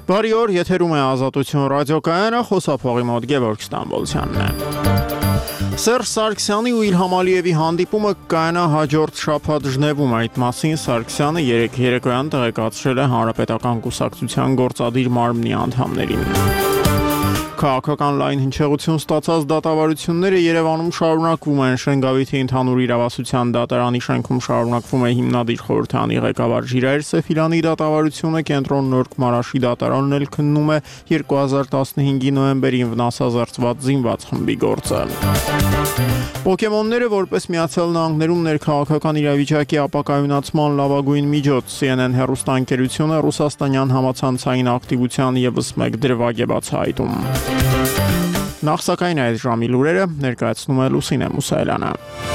Բարի օր, եթերում է Ազատություն ռադիոկայանը, խոսափողի մոտ Գևորգ Ստամբոլցյանն է։ Սերժ Սարգսյանի ու Իլհամ Ալիևի հանդիպումը կայանա հաջորդ շաբաթ Ժնևում, այդ մասին Սարգսյանը երեկոյան տեղեկացրել է Հանրապետական կուսակցության գործադիր մարմնի անդամներին։ Քաղաքական լայն հնչեղություն ստացած դատավարությունները Երևանում շարունակվում են։ Շենգավիթի ընդհանուր իրավասության դատարանի շենքում շարունակվում է հիմնադիր խորհրդանի ղեկավար Ժիրայր Սեֆիլյանի դատավարությունը, կենտրոն Նորք Մարաշի դատարանն էլ քննում է 2015-ի նոյեմբերին վնասազերծված զինված խմբի գործը։ Պոկեմոնները որպես Միացյալ Նահանգներում ներքաղաքական իրավիճակի ապակայունացման լավագույն միջոց, CNN հեռուստաընկերությունը ռուսաստանյան համացանցային ակտիվության ևս մեկ դրվագ է բացահայտում։ Նախ սակայն այդ ժամի լուրերը ներկայացնում է Լուսինե Մուսայելյանը։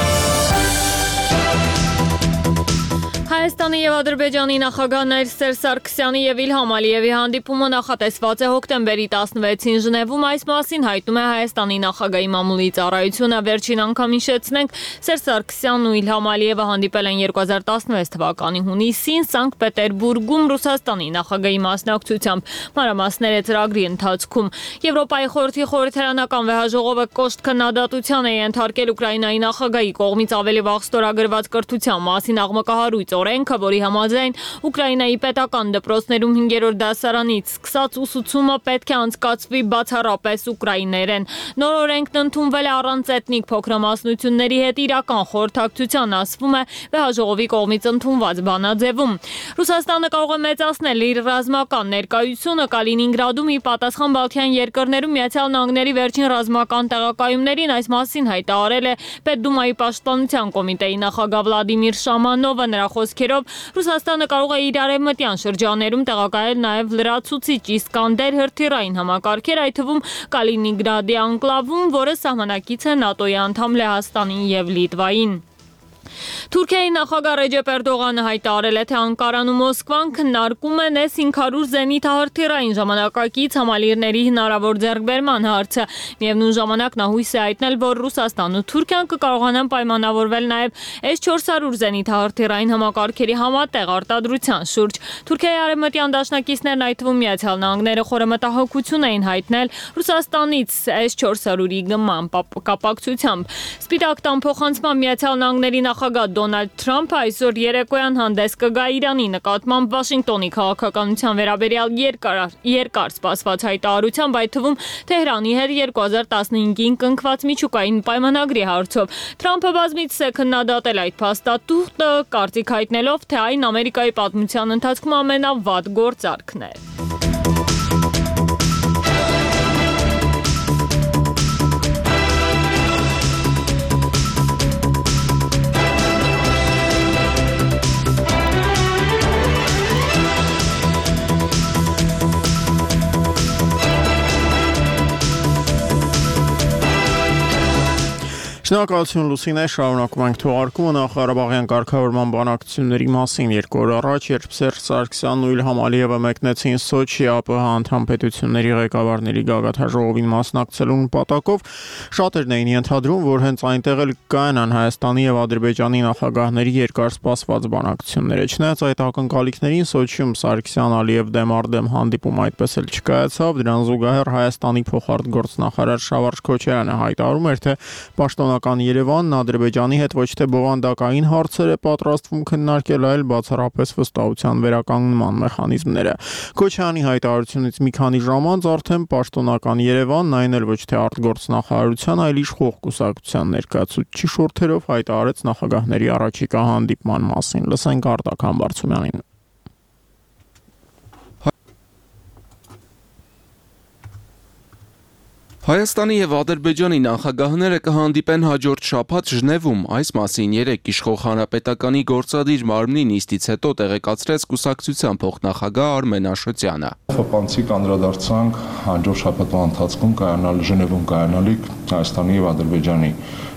Հայաստանի և Ադրբեջանի նախագահներ Սերժ Սարգսյանի և Իլհամ Ալիևի հանդիպումը նախատեսված է հոկտեմբերի 16-ին Ժնևում, այս մասին հայտնում է Հայաստանի նախագահի մամուլի ծառայությունը։ Վերջին անգամ հիշեցնենք, Սերժ Սարգսյանն ու Իլհամ Ալիևը հանդիպել են 2016 թվականի հունիսին Սանկտ Պետերբուրգում Ռուսաստանի նախագահի մասնակցությամբ։ Մանրամասները ծրագրի ընթացքում։ Եվրոպայի խորհրդի խորհրդարանական վեհաժողովը կոշտ քննադատության է ենթարկել Ուկրաինայի նախագահի կողմից ավելի վաղ ստորագրված կրթության մասին աղմկահարույց օրենքը, որի համաձայն Ուկրաինայի պետական դպրոցներում 5-րդ դասարանից սկսած ուսուցումը պետք է անցկացվի բացառապես ուկրաիներեն։ Նոր օրենքն ընդունվել է առանց էթնիկ փոքրամասնությունների հետ իրական խորհրդակցության, ասվում է վեհաժողովի կողմից ընդունված բանաձևում։ Ռուսաստանը կարող է մեծացնել իր ռազմական ներկայությունը Կալինինգրադում ի պատասխան Բալթյան երկրներում Միացյալ Նահանգների վերջին ռազմական տեղակայումներին, այս մասին հայտարարել է Պետդումայի պաշտպանության կոմիտեի նախագահ Վլադիմիր Շամանովը։ Նրա խոսքերով Ռուսաստանը կարող է իր արևմտյան շրջաներում տեղակայել նաև լրացուցիչ Իսկանդեր հրթիռային համակարգեր, այդ թվում Կալինինգրադի անկլավում, որը սահմանակից է ՆԱՏՕ-ի անդամ Լեհաստանին և Լիտվային։ Թուրքիայի նախագահ Ռեջեփ Էրդողանը հայտարարել է, թե Անկարան ու Մոսկվան քննարկում են S-500 զենիթահրթիռային ժամանակակից համալիրների հնարավոր ձեռքբերման հարցը։ Միևնույն ժամանակ նա հույս է հայտնել, որ Ռուսաստանն ու Թուրքիան կկարողանան պայմանավորվել նաև S-400 զենիթահրթիռային համակարգերի համատեղ արտադրության շուրջ։ Թուրքիայի արևմտյան դաշնակիցներն, այդ թվում Միացյալ Նահանգները, խորը մտահոգություն էին հայտնել Ռուսաստանից S-400-ի գնման կապակցությամբ։ Սպիտակ տան փոխանցման Միացյալ Նահանգների նախագահ Դոնալդ Թրամփը այսօր երեկոյան հանդես կգա Իրանի նկատմամբ Վաշինգտոնի քաղաքականության վերաբերյալ երկար սպասված հայտարարությամբ, այդ թվում Թեհրանի հետ 2015-ին կնքված միջուկային պայմանագրի հարցով։ Թրամփը բազմիցս է քննադատել այդ փաստաթուղթը, կարծիք հայտնելով, թե այն Ամերիկայի պատմության ընթացքում ամենավատ գործարքն է։ Շնորհակալություն Լուսինե, շարունակում ենք թողարկումը Նախ-Ղարաբաղյան կարգավորման բանակցությունների մասին։ 2 օր առաջ, երբ Սերժ Սարգսյանն ու Իլհամ Ալիևը մեկնեցին Սոչի ԱՊՀ անդամ պետությունների ղեկավարների գագաթնաժողովին մասնակցելու նպատակով, շատերն էին ենթադրում, որ հենց այնտեղ էլ կայանան Հայաստանի և Ադրբեջանի նախագահների երկար սպասված բանակցությունները։ Չնայած այդ ակնկալիքներին, Սոչիում Սարգսյան-Ալիև դեմ հանդիպում այդպես էլ չկայացավ։ Դրան զուգահեռ Հայաստանի փոխարտգործնախարար Շավարժ Քոչարյանը հայտարարում էր, թե պաշտոնական Երևանն Ադրբեջանի հետ ոչ թե բովանդակային հարցեր է պատրաստվում քննարկել, այլ բացառապես վստահության վերականգնման մեխանիզմները։ Քոչարյանի հայտարարությունից մի քանի ժամ անց արդեն պաշտոնական Երևանն, այն էլ ոչ թե արտգործնախարարության, այլ իշխող կուսակցության ներկայացուցիչի շուրթերով հայտարարեց նախագահների առաջիկա հանդիպման մասին։ Լսենք Արտակ Համբարձումյանին։ Հայաստանի և Ադրբեջանի նախագահները կհանդիպեն հաջորդ շաբաթ Ժնևում, այս մասին երեկ իշխող հանրապետականի գործադիր մարմնի նիստից հետո տեղեկացրեց կուսակցության փոխնախագահ Արմեն Աշոտյանը։ Փոխանցիկ անդրադարձանք հաջորդ շաբաթվա ընթացքում Ժնևում կայանալիք Հայաստանի և Ադրբեջանի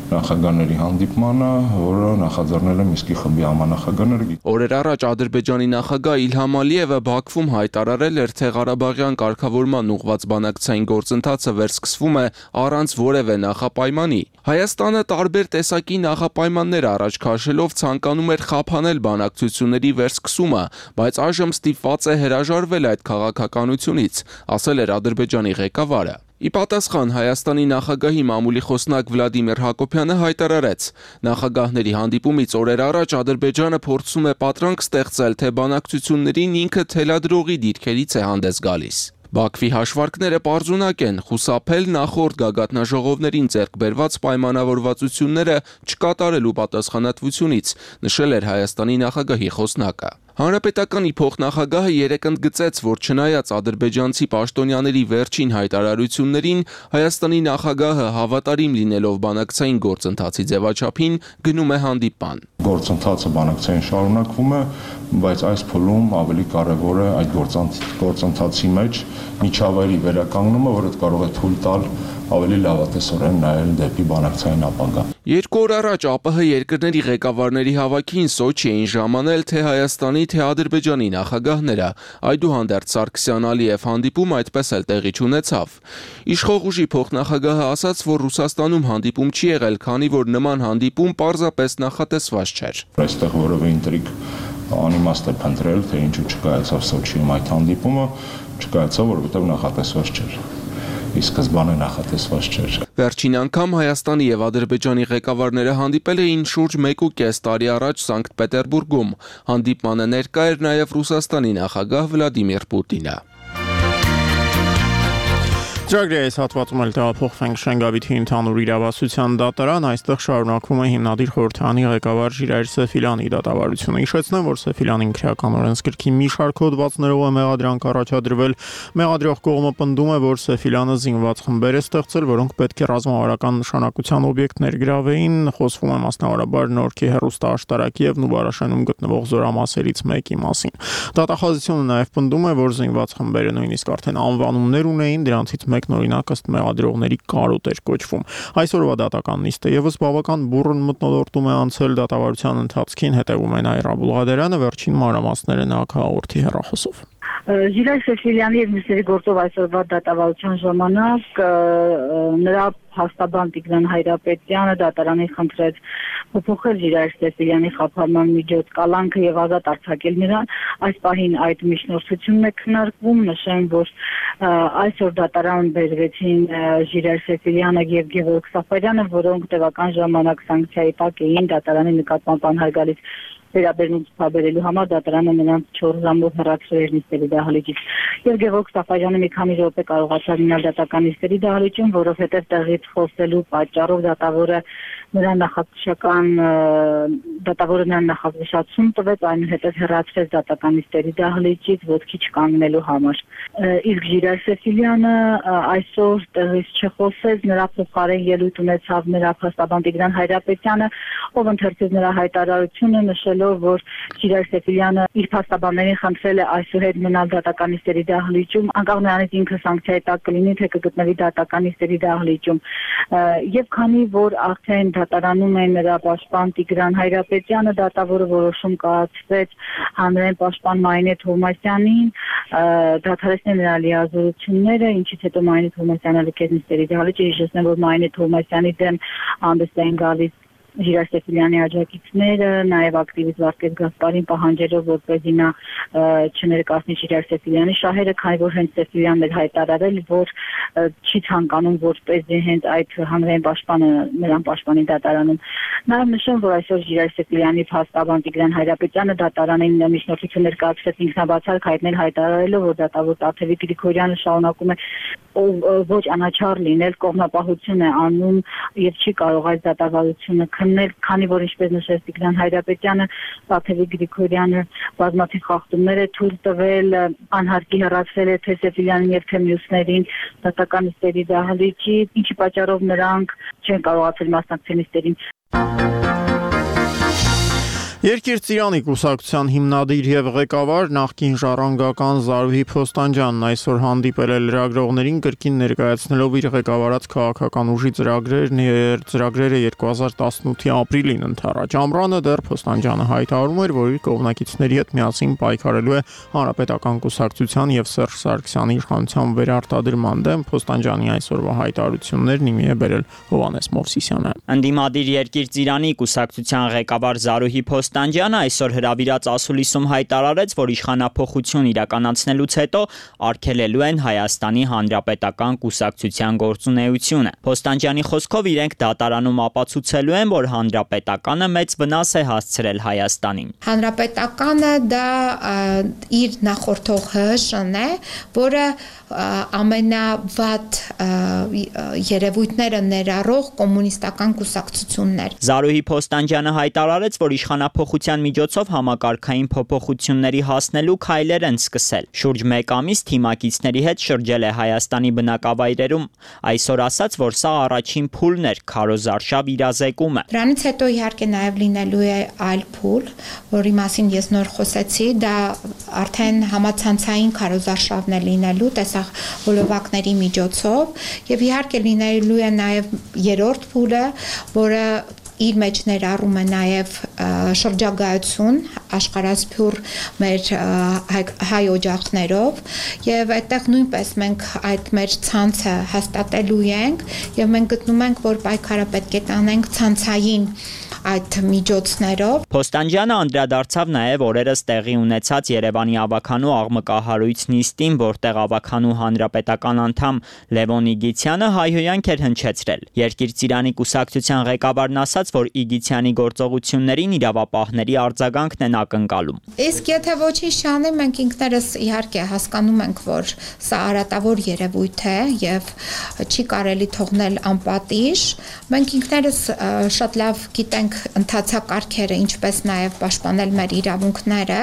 նախագահների հանդիպմանը, որը նախաձեռնել է Միսկի խմբի համանախագահները։ Օրեր առաջ Ադրբեջանի նախագահ Իլհամ Ալիևը Բաքվում հայտարարել էր, թե Ղարաբաղյան կարգավորման ուղղված բանակցային գործընթացը վերսկսվում է առանց որևէ նախապայմանի։ Հայաստանը տարբեր տեսակի նախապայմաններ առաջ քաշելով ցանկանում էր խափանել բանակցությունների վերսկսումը, բայց այժմ ստիպված է հրաժարվել այդ քաղաքականությունից, ասել էր Ադրբեջանի ղեկավարը։ Ի պատասխան Հայաստանի նախագահի մամուլի խոսնակ Վլադիմիր Հակոբյանը հայտարարեց. նախագահների հանդիպումից օրեր առաջ Ադրբեջանը փորձում է պատրանք ստեղծել, թե բանակցություններին ինքը թելադրողի դիրքերից է հանդես գալիս։ Բաքվի հաշվարկները պարզունակ են, խուսափել նախորդ գագաթնաժողովներին ձեռք բերված պայմանավորվածությունները չկատարելու պատասխանատվությունից, նշել էր Հայաստանի նախագահի խոսնակը։ Հանրապետականի փոխնախագահը երեկ ընդգծեց, որ չնայած ադրբեջանցի պաշտոնյաների վերջին հայտարարություններին, Հայաստանի նախագահը հավատարիմ լինելով բանակցային գործընթացի ձևաչափին գնում է հանդիպան։ Գործընթացը բանակցային շարունակվում է, բայց այս փուլում ավելի կարևոր է այդ գործընթացի մեջ միջավայրի վերականգնումը, որը կարող է թույլ տալ ավելի լավատեսորեն նայել դեպի բանակցային ապագա։ 2 օր առաջ ԱՊՀ երկրների ղեկավարների հավաքին Սոչի էին ժամանել թե Հայաստանի, թե Ադրբեջանի նախագահները, այդուհանդերձ Սարգսյան-Ալիև հանդիպում այդպես էլ տեղի չունեցավ։ Իշխող ուժի փոխնախագահը ասաց, որ Ռուսաստանում հանդիպում չի եղել, քանի որ նման հանդիպում պարզապես նախատեսված չէր։ Այստեղ որևէ ինտրիգ անիմաստ է փնտրել, թե ինչու չկայացավ Սոչիում այդ հանդիպումը, չկայացավ, որովհետև նախատեսված չէր։ Ի սկզբանե նախատեսված չէր։ Վերջին անգամ Հայաստանի եւ Ադրբեջանի ղեկավարները հանդիպել էին շուրջ 1.5 տարի առաջ Սանկտ Պետերբուրգում։ Հանդիպմանը ներկա էր նաեւ Ռուսաստանի նախագահ Վլադիմիր Պուտինը։ Ծրագրի այս հատվածում էլ տեղափոխվենք Շենգավիթի ընդհանուր իրավասության դատարան, այստեղ շարունակվում է հիմնադիր խորհրդարանի ղեկավար Ժիրայր Սեֆիլյանի դատավարությունը։ Հիշեցնեմ, որ Սեֆիլյանին քրեական օրենսգրքի մի շարք հոդվածներով է մեղադրանք առաջադրվել։ Մեղադրող կողմը պնդում է, որ Սեֆիլյանը զինված խմբեր է ստեղծել, որոնք պետք է ռազմավարական նշանակության օբյեկտներ գրավեին։ Խոսվում է մասնավորաբար Նորքի հեռուստաաշտարակի եւ Նուբարաշենում գտնվող զորամասերից մեկի մասին։ Դատախազությունը նաեւ պնդում է, որ զինված խմբերը նույնիսկ արդեն անվանումներ ունեին, դրանցից մեկն օրինակ ըստ մեղադրողների կարոտ էր կոչվում։ Այսօրվա դատական նիստը եւս բավական բուռն մթնոլորտում է անցել դատավարության ընթացքին, հետևում է Նաիրա Աբուլղադերյանը, վերջին մանրամասները նա հաղորդի հեռախոսով։ Ժիրայր Սեֆիլյանի եւ մյուսների գործով այսօրվա դատավարության ժամանակ նրա փաստաբան Տիգրան Հայրապետյանը դատարանին խնդրեց փոփոխել Ժիրայր Սեֆիլյանի խափանման միջոց կալանքը եւ ազատ արձակել նրան։ Այս պահին այդ միջնորդությունն է քննարկվում, նշեմ, որ այսօր դատարան բերվեցին Ժիրայր Սեֆիլյանը եւ Գևորգ Սաֆարյանը, որոնք տևական ժամանակ սանկցիայի տակ էին դատարանի նկատմամբ անհարգալից վերաբերմունք ցուցաբերելու համար դատարանը նրանց 4 ժամով հեռացրել էր նիստերի դահլիճից։ Եվ Գևորգ Սաֆարյանը մի քանի րոպե կարողացավ մնալ դատական նիստերի դահլիճում, որովհետև տեղից խոսելու պատճառով դատավորը նրան նախազգուշացում տվեց, այնուհետև հեռացրեց դատական նիստերի դահլիճից ոտքի չկանգնելու համար։ Իսկ Ժիրայր Սեֆիլյանը այսօր տեղից չխոսեց, նրա փոխարեն ելույթ ունեցավ նրա փաստաբան Տիգրան Հայրապետյանը, ով ընթերցեց նրա հայտարարությունը, նշելով, որ Ժիրայր Սեֆիլյանը իր փաստաբաններին խնդրել է այսուհետ մնալ դատական նիստերի դահլիճում, անկախ նրանից ինքը սանկցիայի տակ կլինի, թե կգտնվի դատական նիստերի դահլիճում։ Եվ քանի որ արդեն դատարանում է նրա պաշտպան Տիգրան Հայրապետյանը, դատավորը որոշում կայացրեց հանրային պաշտպան Մայնե Թովմասյանին դադարեցնել նրա լիազորությունները, ինչից հետո Մայնե Թովմասյանը լքեց նիստերի դահլիճը։ Հիշեցնեմ, որ Մայնե Թովմասյանի դեմ հանդես էին գալիս Ժիրայր Սեֆիլյանի աջակիցները, նաև ակտիվիստ Վարդգես Գասպարին պահանջելով, որպեսզի նա չներկայացնի Ժիրայր Սեֆիլյանի շահերը, քանի որ հենց Սեֆիլյանն էր հայտարարել, որ չի ցանկանում, որպեսզի հենց այդ հանրային պաշտպանը նրան պաշտպանի դատարանում։ Նաև նշեմ, որ այսօր Ժիրայր Սեֆիլյանի փաստաբան Տիգրան Հայրապետյանը դատարանին միջնորդություններ կայացրեց ինքնաբացարկ հայտնել հայտարարելով, որ դատավոր Տաթևիկ Գրիգորյանը շարունակում է ոչ անաչառ լինել, կողմնապահություն է անում եւ չի կարող այս դատավարությունը քննել, քանի որ ինչպես նշեց Տիգրան Հայրապետյանը, Տաթևիկ Գրիգորյանը բազմաթիվ խախտումներ է թույլ տվել, անհարկի հեռացրել է թե Սեֆիլյանին եւ թե մյուսներին դատական նիստերի դահլիճի, ինչի պատճառով նրանք չեն կարողացել մասնակցել նիստերին։ Երկիր Ծիրանի կուսակցության հիմնադիր եւ ղեկավար նախկին ժառանգական Զարուհի Փոստանջյանն այսօր հանդիպել է լրագրողներին կրկին ներկայացնելով իր ղեկավարած քաղաքական ուժի ծրագրերը 2018-ի ապրիլին ընթരാճ ամռանը դեռ Փոստանջյանը հայտարարում էր, որ իր կողմնակիցների հետ միասին պայքարելու է Հանրապետական կուսակցության եւ Սերժ Սարգսյանի իշխանության վերարտադրման դեմ։ Փոստանջյանի այսօրվա հայտարարություններն իմի է բերել Հովհաննես Մովսիսյանը։ Ընդդիմադիր Երկիր Ծիրանի կուսակցության ղեկավար Զարուհի Փոստանջյանը այսօր հրավիրած ասուլիսում հայտարարեց, որ իշխանափոխություն իրականացնելուց հետո արգելելու են Հայաստանի Հանրապետական կուսակցության գործունեությունը։ Փոստանջյանի խոսքով իրենք դատարանում ապացուցելու են, որ Հանրապետականը մեծ վնաս է հասցրել Հայաստանին։ Հանրապետականը դա իր նախորդող ՀՀՇ-ն է, որը ամենավատ երևույթները ներառող կոմունիստական կուսակցություններ։ Զարուհի Փոստանջյանը հայտարարեց, որ իշխանափոխության միջոցով համակարգային փոփոխությունների հասնելու քայլեր են սկսել։ Շուրջ 1 ամիս թիմակիցների հետ շրջել է Հայաստանի բնակավայրերում։ Այսօր ասաց, որ սա առաջին փուլն էր քարոզարշավ իրազեկումը։ Դրանից հետո իհարկե նաև լինելու է այլ փուլ, որի մասին ես նոր խոսեցի, դա արդեն համացանցային քարոզարշավն է լինելու տեսահոլովակների միջոցով եւ իհարկե լինելու է նաև երրորդ փուլը, որը իր մեջ ներառում է նաև շրջագայություն աշխարհասփյուռ մեր հայ օջախներով եւ այդտեղ նույնպես մենք այդ մեր ցանցը հաստատելու ենք եւ մենք գտնում ենք, որ պայքարը պետք է տանենք ցանցային այդ միջոցներով։ Փոստանջյանը անդրադարձավ նաև օրերս տեղի ունեցած Երևանի ավականու աղմկահարույց նիստին, որտեղ ավականու հանրապետական անդամ Լևոն Իգիթյանը հայհոյանք էր հնչեցրել։ Երկիր Ծիրանի կուսակցության ղեկավարն ասաց, որ Իգիթյանի գործողություններին իրավապահների արձագանքն են ակնկալում։ Իսկ եթե ոչինչ չանի, մենք ինքներս իհարկե հասկանում ենք, որ սա արատավոր երևույթ է եւ չի կարելի թողնել անպատիժ։ Մենք ինքներս շատ լավ գիտենք ընթացակարգերը, ինչպես նաև պաշտպանել մեր իրավունքները։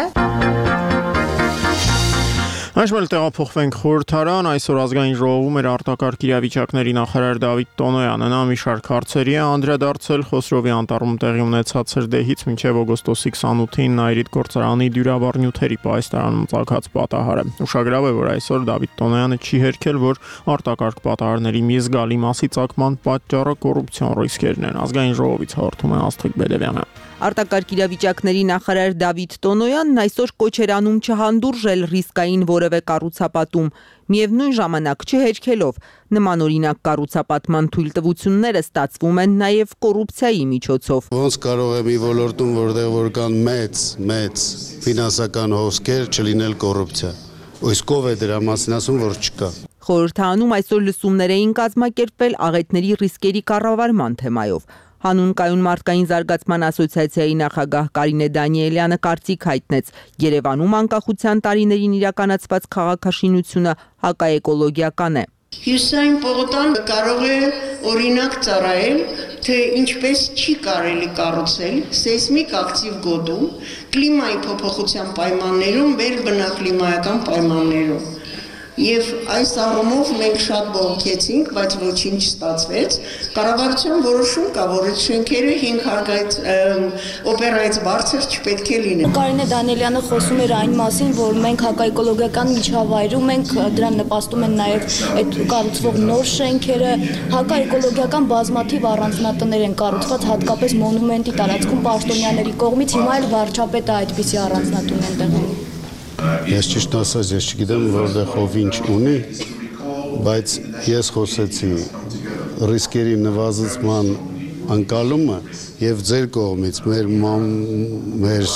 Այժմ տեղափոխվենք խորհրդարան, այսօր ազգային ժողովում էր արտակարգ իրավիճակների նախարար Դավիթ Տոնոյանը, նա մի շարք հարցերի է անդրադարձել Խոսրովի անտառում տեղի ունեցած հրդեհից մինչև օգոստոսի 28-ին Նայիրիդ գործարանի դյուրավառ նյութերի պայստարանում ծագած պատահարը։ Ուշագրավ է, որ այսօր Դավիթ Տոնոյանը չի հերքել, որ արտակարգ պատահարների մի զգալի մասի ծագման պատճառը կոռուպցիոն ռիսկերն են։ Ազգային ժողովից հաղորդում է Աստղիկ Բեդևյանը։ Արտակարգ իրավիճակների նախարար Դավիթ Տոնոյանն այսօր կոչ էր անում չհանդուրժել ռիսկային որևէ կառուցապատում, միևնույն ժամանակ չհերքելով նմանօրինակ կառուցապատման թույլտվությունները ստացվում են նաև կոռուպցիայի միջոցով։ Ոնց կարող է մի ոլորտում, որտեղ որ կան մեծ ֆինանսական հոսքեր, չլինել կոռուպցիա։ Իսկ ով է դրա մասին ասում, որ չկա։ Խորհրդարանում այսօր լսումներ էին կազմակերպվել աղետների ռիսկերի կառավարման թեմայով։ Հանուն կայուն մարդկային զարգացման ասոցիացիայի նախագահ Կարինե Դանիելյանը կարծիք հայտնեց Երևանում անկախության տարիներին իրականացված քաղաքաշինությունը հակաէկոլոգիական է։ Հյուսային պողոտան կարող է օրինակ ծառայել, թե ինչպես չի կարելի կառուցել սեյսմիկ ակտիվ գոտում, կլիմայի փոփոխության պայմաններում, մեր բնակլիմայական պայմաններում։ Եվ այս առումով մենք շատ բողոքեցինք, բայց ոչինչ չստացվեց։ Կառավարության որոշում կա, որ այդ շենքերը 5 հարկայից օպերայից բարձր չպետք է լինեն։ Կարինե Դանիելյանը խոսում էր այն մասին, որ մենք հակաէկոլոգիական միջավայրում ենք, դրան նպաստում են նաև այդ կառուցվող նոր շենքերը, հակաէկոլոգիական բազմաթիվ առանձնատներ են կառուցված, հատկապես մոնումենտի տարածքում պաշտոնյաների կողմից, հիմա էլ վարչապետը այդպիսի առանձնատուն են տեղում։ Ես ճիշտ ասած, ես չգիտեմ, որտեղ ով ինչ ունի, բայց ես խոսեցի ռիսկերի նվազեցման անկալումը եւ ձեր կողմից մեր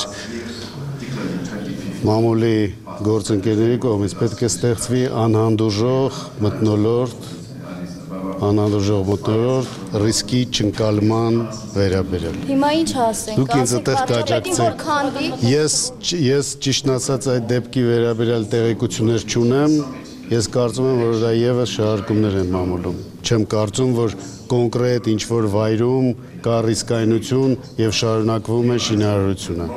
մամուլի գործընկերների կողմից պետք է ստեղծվի անհանդուրժող մթնոլորտ ռիսկի չընկալման վերաբերյալ։ Հիմա ինչ ասենք, դուք ինձ այդտեղ կաջակցեք։ Ես ճիշտ ասած այդ դեպքի վերաբերյալ տեղեկություններ չունեմ, ես կարծում եմ, որ դա եւս շահարկումներ են մամուլում։ Չեմ կարծում, որ կոնկրետ ինչ-որ վայրում կա ռիսկայնություն եւ շարունակվում է շինարարությունը։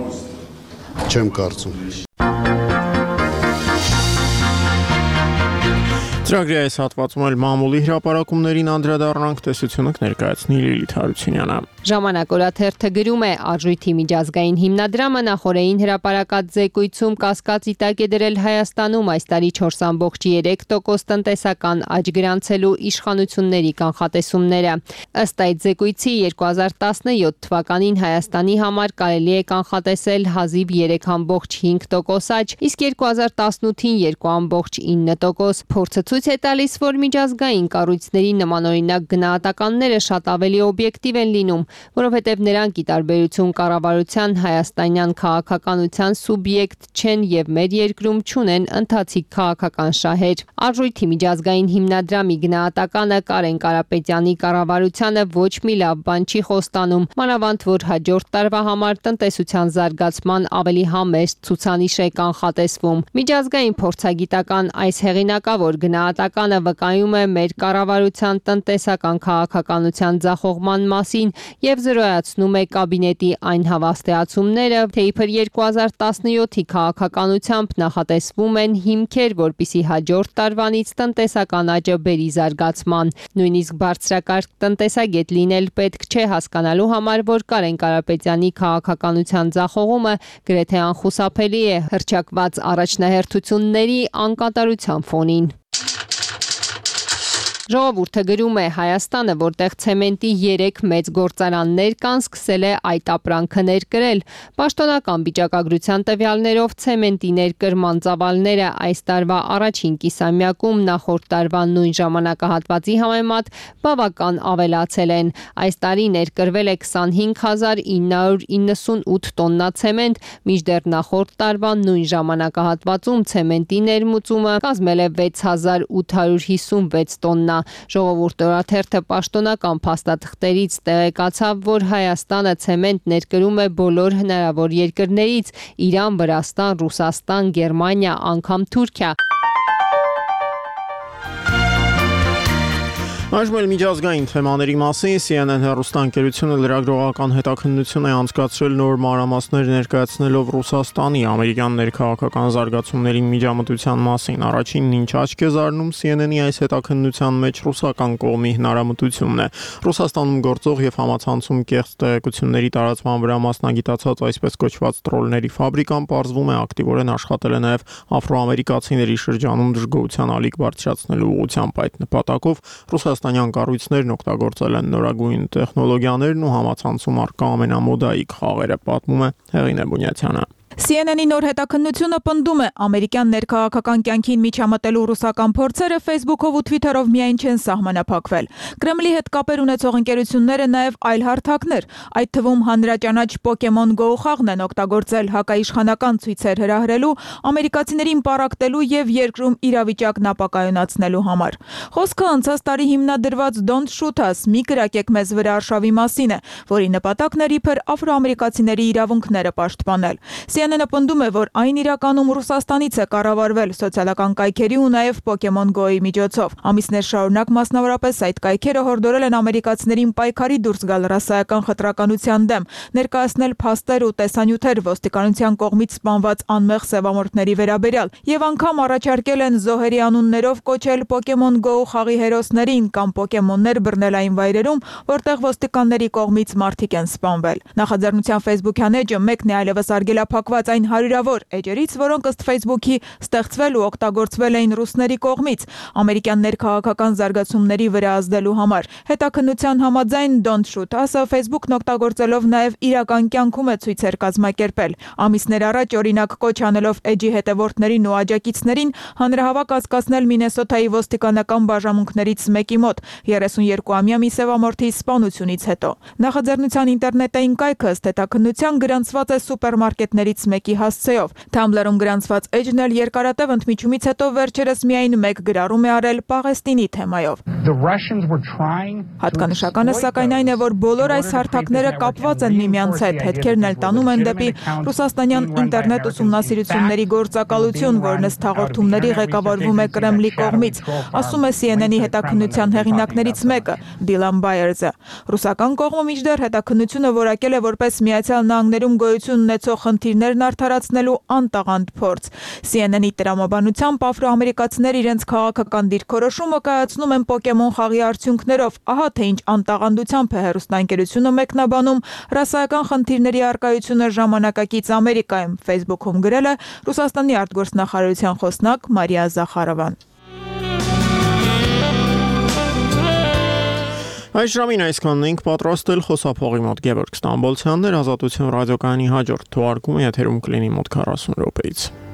Չեմ կարծում։ Ծրագրի այս հատվածում էլ մամուլի հրապարակումներին անդրադառնանք, տեսությունը կներկայացնի Լիլիթ Հարությունյանը։ Ժամանակ օրաթերթը գրում է Արժույթի միջազգային հիմնադրամը նախորդային հրապարակած զեկույցում կասկածի տակ է դրել Հայաստանում այս տարի 4.3% տնտեսական աճ գրանցելու իշխանությունների կանխատեսումները։ Ըստ այդ զեկույցի 2017 թվականին Հայաստանի համար կարելի է կանխատեսել հազիվ 3.5% աճ, իսկ 2018-ին 2.9%։ Փորձը ցույց է տալիս, որ միջազգային կառույցների նմանօրինակ գնահատականները շատ ավելի օբյեկտիվ են լինում, որովհետև նրանք ի տարբերություն կառավարության հայաստանյան քաղաքականության սուբյեկտ չեն եւ մեր երկրում չունեն ընթացիկ քաղաքական շահեր։ Արժույթի միջազգային հիմնադրամի գնահատականը Կարեն Կարապետյանի կառավարությանը ոչ մի լավ բան չի խոստանում, մանավանդ որ հաջորդ տարվա համար տնտեսության զարգացման ավելի համեստ ցուցանիշ է կանխատեսվում։ Միջազգային փորձագիտական այս հեղինակավոր գնահատականը վկայում է մեր կառավարության տնտեսական քաղաքականության ձախողման մասին եւ զրոյացնում է կաբինետի այն հավաստիացումները, թե իբր 2017-ի քաղաքականությամբ նախատեսվում են հիմքեր, որպիսի հաջորդ տարվանից տնտեսական աճը բերի զարգացման։ Նույնիսկ բարձրակարգ տնտեսագետ լինել պետք չէ հասկանալու համար, որ Կարեն Կարապետյանի քաղաքականության ձախողումը գրեթե անխուսափելի է հռչակված առաջնահերթությունների անկատարության ֆոնին։ Ժողովուրդը գրում է Հայաստանը, որտեղ ցեմենտի 3 մեծ գործարաններ կան, սկսել է այդ ապրանքը ներկրել։ Պաշտոնական վիճակագրության տվյալներով ցեմենտի ներկրման ծավալները այս տարվա առաջին կիսամյակում նախորդ տարվա նույն ժամանակահատվածի համեմատ բավական ավելացել են։ Այս տարի ներկրվել է 25998 տոննա ցեմենտ, մինչդեռ նախորդ տարվա նույն ժամանակահատվածում ցեմենտի ներմուծումը կազմել է 6856 տոննա։ Ժողովուրդ օրաթերթը պաշտոնական փաստաթղթերից տեղեկացավ, որ Հայաստանը ցեմենտ ներկրում է բոլոր հնարավոր երկրներից՝ Իրան, Վրաստան, Ռուսաստան, Գերմանիա, անգամ Թուրքիա։ Այժմ էլ միջազգային թեմաների մասին CNN հեռուստաընկերությունը լրագրողական հետաքննություն է անցկացրել նոր մանրամասներ ներկայացնելով Ռուսաստանի ամերիկյան ներքաղաքական զարգացումների միջամտության մասին։ Առաջինն ինչ աչք է զարնում CNN-ի այս հետաքննության մեջ ռուսական կողմի հնարամտությունն է։ Ռուսաստանում գործող եւ համացանցում կեղծ տեղեկությունների տարածման վրա մասնագիտացած այսպես կոչված տրոլների ֆաբրիկան պարզվում է ակտիվորեն աշխատել է նաեւ աֆրոամերիկացիների շրջանում դժգոհության ալիք բարձրացնելու ուղղությամբ այդ նպատակով Ռուսաստանյան կառույցներն օգտագործել են նորագույն տեխնոլոգիաներն ու համացանցում առկա ամենամոդայիկ խաղերը, պատմում է Հեղինե Բունյացյանը։ CNN-ի նոր հետաքննությունը պնդում է, ամերիկյան ներքաղաքական կյանքին միջամտելու ռուսական փորձերը Facebook-ով ու Twitter-ով միայն չեն սահմանափակվել։ Կրեմլի հետ կապեր ունեցող ընկերությունները նաև այլ հարթակներ, այդ թվում հանրաճանաչ Pokemon Go խաղն են օգտագործել հակաիշխանական ցույցեր հրահրելու, ամերիկացիներին պառակտելու եւ երկրում իրավիճակն ապակայունացնելու համար։ Խոսքը անցած տարի հիմնադրված Don't Shoot Us, մի կրակեք մեզ վրա արշավի մասին է, որի նպատակն էր իբր աֆրոամերիկացիների իրավունքները պաշտպանել։ CNN-ը պնդում է, որ այն իրականում Ռուսաստանից է կառավարվել սոցիալական կայքերի ու նաև Pokemon Go-ի միջոցով։ Ամիսներ շարունակ մասնավորապես այդ կայքերը հորդորել են ամերիկացիներին պայքարի դուրս գալ ռասայական խտրականության դեմ, ներկայացնել փաստեր ու տեսանյութեր ոստիկանության կողմից սպանված անմեղ սևամորթների վերաբերյալ եւ անգամ առաջարկել են զոհերի անուններով կոչել Pokemon Go խաղի հերոսներին կամ Pokemon-ներ բռնել այն վայրերում, որտեղ ոստիկանների կողմից մարդիկ են սպանվել։ Նախաձեռնության Facebook-յան էջը մեկն է այլևս արգելափակված այն հարյուրավոր էջերից, որոնք ըստ Facebook-ի ստեղծվել ու օգտագործվել էին ռուսների կողմից ամերիկյան ներքաղաքական զարգացումների վրա ազդելու համար։ Հետաքննության համաձայն Don't Shoot Us-ը Facebook-ն օգտագործելով նաև իրական կյանքում է ցույցեր կազմակերպել։ Ամիսներ առաջ օրինակ կոչ անելով էջի հետևորդներին ու աջակիցներին հանրահավաք անցկացնել Մինեսոտայի ոստիկանական բաժանմունքներից մեկի մոտ 32-ամյա մի սևամորթի սպանությունից հետո։ Նախաձեռնության ինտերնետային կայքը ըստ հետաքննության գրանցված է սուպերմարկետներից մեկի հասցեով։ Tumblr-ում գրանցված էջն էլ երկարատև ընդմիջումից հետո վերջերս միայն մեկ գրառում է արել Պաղեստինի թեմայով։ Հատկանշականը սակայն այն է, որ բոլոր այս հարթակները կապված են միմյանց հետ, հետքերն էլ տանում են դեպի ռուսաստանյան ինտերնետ ուսումնասիրությունների գործակալություն, որն ըստ հաղորդումների ղեկավարվում է Կրեմլի կողմից, ասում է CNN-ի հետաքննության հեղինակներից մեկը՝ Դիլան Բայերզը։ Ռուսական կողմը մինչդեռ հետաքննությունը որակել է որպես Միացյալ Նահանգներում գոյություն ունեցող խնդիրներ զորություններն արդարացնելու անտաղանդ փորձ։ CNN-ի տրամաբանությամբ աֆրոամերիկացիներ իրենց քաղաքական դիրքորոշումը կայացնում են Պոկեմոն խաղի արդյունքներով։ Ահա թե ինչ անտաղանդությամբ է հեռուստաընկերությունը մեկնաբանում ռասայական խնդիրների առկայությունը ժամանակակից Ամերիկայում։ Facebook-ում գրել է Ռուսաստանի արտգործնախարարության խոսնակ Մարիա Զախարովան։ Այս ժամին այսքանն ենք պատրաստել խոսափողի մոտ Գևորգ Ստամբոլցյանն էր, Ազատություն ռադիոկայանի հաջորդ թողարկումը եթերում կլինի մոտ 40 րոպեից։